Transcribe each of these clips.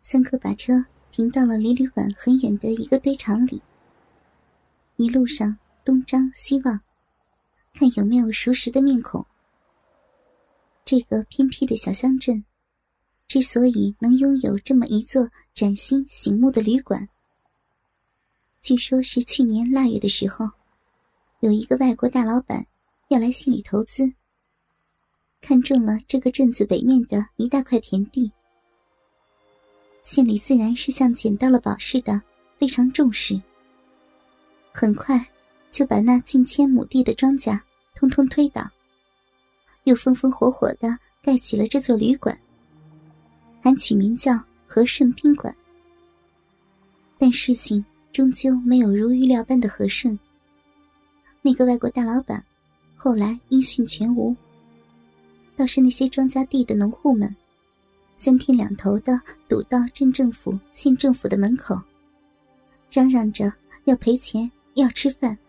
三哥把车停到了离旅馆很远的一个堆场里，一路上东张西望，看有没有熟识的面孔。这个偏僻的小乡镇之所以能拥有这么一座崭新醒目的旅馆，据说是去年腊月的时候，有一个外国大老板要来县里投资，看中了这个镇子北面的一大块田地。县里自然是像捡到了宝似的，非常重视，很快就把那近千亩地的庄稼通通推倒，又风风火火地盖起了这座旅馆，还取名叫和顺宾馆。但事情终究没有如预料般的和顺，那个外国大老板后来音讯全无，倒是那些庄稼地的农户们三天两头地堵到镇政府、县政府的门口，嚷嚷着要赔钱，要吃饭。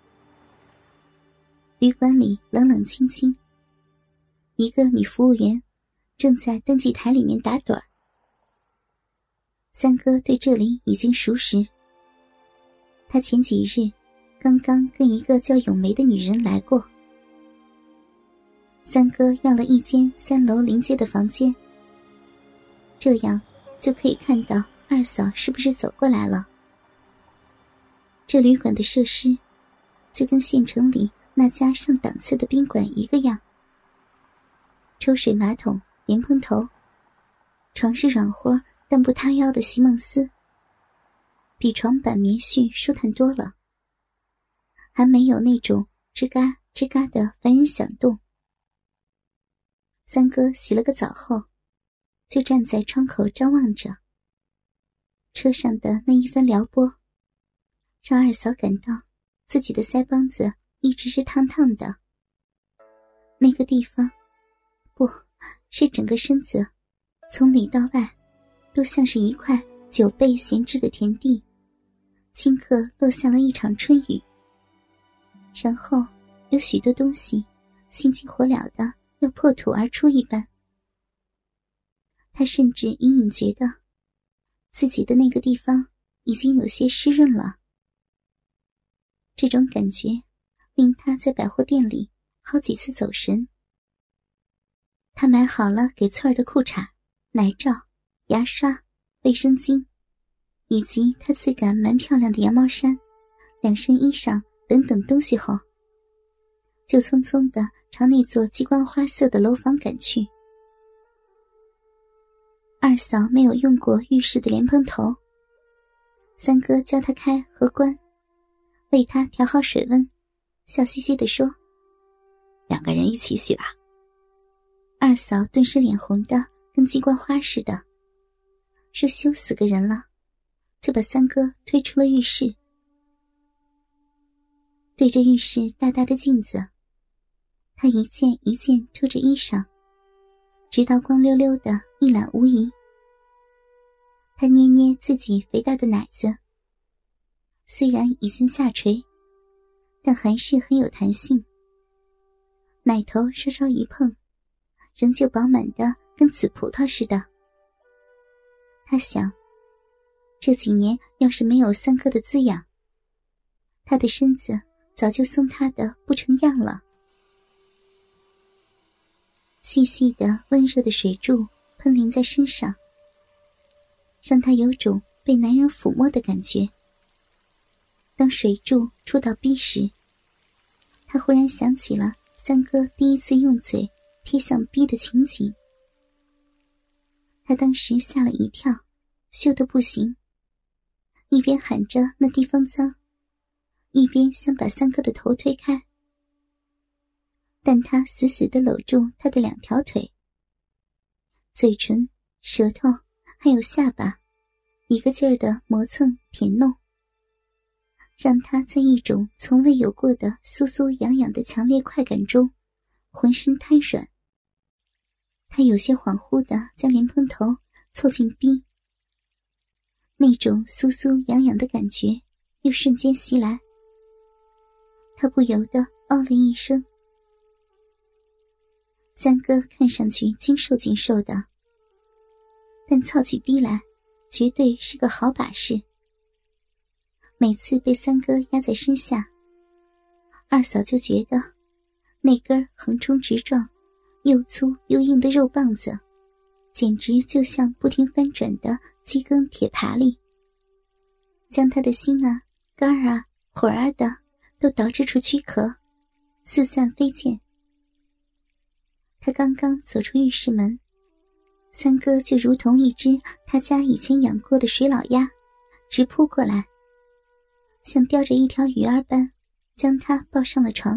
旅馆里冷冷清清，一个女服务员正在登记台里面打盹儿。三哥对这里已经熟识，他前几日刚刚跟一个叫咏梅的女人来过。三哥要了一间3楼临街的房间，这样就可以看到二嫂是不是走过来了。这旅馆的设施就跟县城里那家上档次的宾馆一个样，抽水马桶、莲蓬头，床是软和但不塌腰的席梦思，比床板棉絮舒坦多了，还没有那种吱嘎吱嘎的烦人响动。三哥洗了个澡后，就站在窗口张望着。车上的那一番撩拨，让二嫂感到自己的腮帮子一直是烫烫的。那个地方，不是整个身子，从里到外都像是一块久被闲置的田地，顷刻落下了一场春雨。然后有许多东西心急火燎的要破土而出一般。他甚至隐隐觉得自己的那个地方已经有些湿润了。这种感觉令他在百货店里好几次走神。他买好了给翠儿的裤衩、奶罩、牙刷、卫生巾，以及他自感蛮漂亮的羊毛衫、2身衣裳等等东西后，就匆匆地朝那座鸡冠花色的楼房赶去。二嫂没有用过浴室的莲蓬头，三哥教她开和关，为她调好水温，笑嘻嘻地说：“2个人一起洗吧。”二嫂顿时脸红的跟鸡冠花似的，说羞死个人了，就把三哥推出了浴室。对着浴室大大的镜子，他一件一件脱着衣裳，直到光溜溜的一览无遗。他捏捏自己肥大的奶子，虽然已经下垂，但还是很有弹性。奶头稍稍一碰，仍旧饱满的跟紫葡萄似的。他想，这几年要是没有三哥的滋养，他的身子早就松塌的不成样了。细细的温热的水柱喷淋在身上，让他有种被男人抚摸的感觉。当水柱触到逼时，他忽然想起了三哥第一次用嘴贴向逼的情景。他当时吓了一跳，羞得不行，一边喊着那地方脏，一边想把三哥的头推开。但他死死地搂住他的2条腿，嘴唇、舌头还有下巴一个劲儿地磨蹭舔弄，让他在一种从未有过的酥酥痒痒的强烈快感中浑身瘫软。他有些恍惚地将莲蓬头凑近逼，那种酥酥痒痒的感觉又瞬间袭来，他不由得哦了一声。三哥看上去精瘦精瘦的，但操起逼来绝对是个好把式。每次被三哥压在身下，二嫂就觉得那根横冲直撞、又粗又硬的肉棒子，简直就像不停翻转的鸡羹铁耙里，将他的心啊、肝啊、魂儿的都导致出躯壳，四散飞溅。他刚刚走出浴室门，三哥就如同一只他家以前养过的水老鸭，直扑过来，像叼着一条鱼儿般将他抱上了床。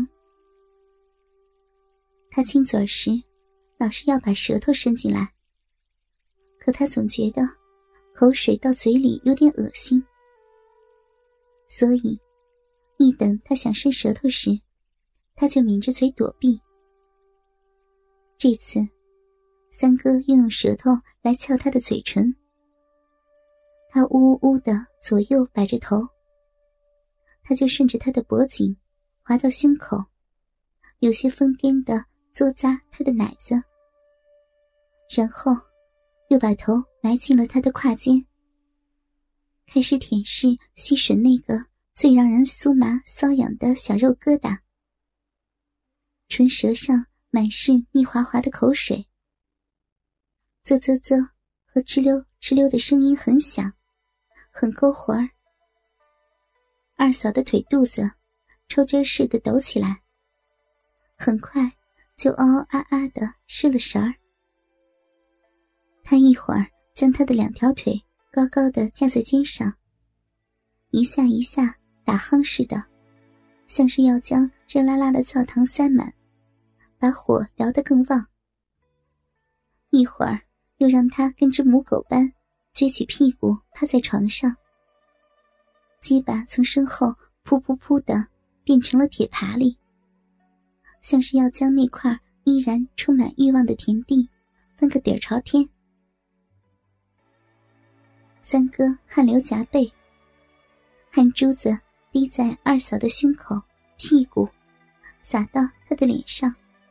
他亲嘴时老是要把舌头伸进来，可他总觉得口水到嘴里有点恶心，所以一等他想伸舌头时，他就抿着嘴躲避。这次三哥又用舌头来撬他的嘴唇，他呜呜呜的左右摆着头，他就顺着他的脖颈滑到胸口，有些疯癫的嘬咂他的奶子，然后又把头埋进了他的胯间，开始舔舐吸吮那个最让人酥麻瘙痒的小肉疙瘩，唇舌上满是腻滑滑的口水，啧啧啧和哧溜哧溜的声音很响，很勾魂儿。二嫂的腿肚子抽筋似的抖起来，很快就嗷嗷啊啊的失了神儿。他一会儿将他的两条腿高高的架在肩上，一下一下打夯似的，像是要将热辣辣的灶膛塞满，把火燎得更旺。一会儿又让他跟只母狗般撅起屁股趴在床上，鸡巴从身后噗噗噗的变成了铁耙里，像是要将那块依然充满欲望的田地翻个底儿朝天。三哥汗流浃背，汗珠子滴在二嫂的胸口、屁股，洒到她的脸上。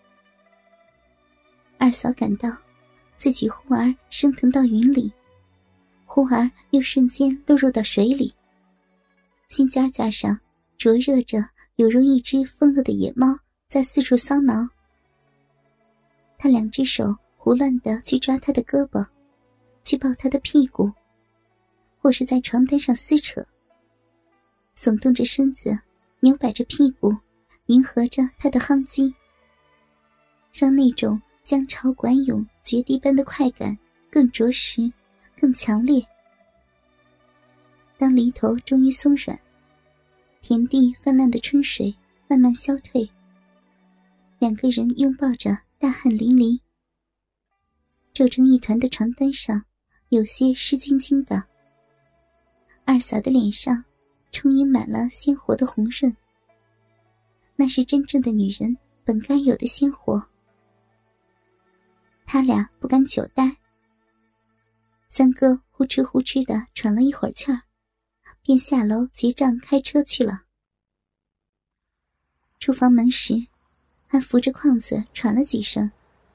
二嫂感到自己忽而升腾到云里，忽而又瞬间落入到水里，心尖尖上灼热着，有如一只疯了的野猫在四处搔挠。他两只手胡乱地去抓他的胳膊，去抱他的屁股，或是在床单上撕扯，耸动着身子，扭摆着屁股，迎合着他的夯肌，让那种江潮管涌决堤般的快感更着实更强烈。当犁头终于松软，田地泛滥的春水慢慢消退，两个人拥抱着大汗淋漓，皱成一团的床单上有些湿津津的，二嫂的脸上充盈满了鲜活的红润，那是真正的女人本该有的鲜活。他俩不敢久待，三哥呼哧呼哧地喘了一会儿气儿，便下楼结账开车去了。出房门时还扶着框子喘了几声。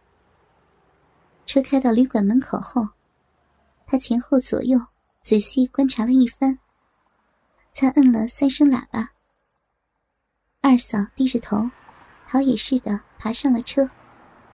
车开到旅馆门口后，他前后左右仔细观察了一番，才摁了3声喇叭。二嫂低着头，逃也似的爬上了车。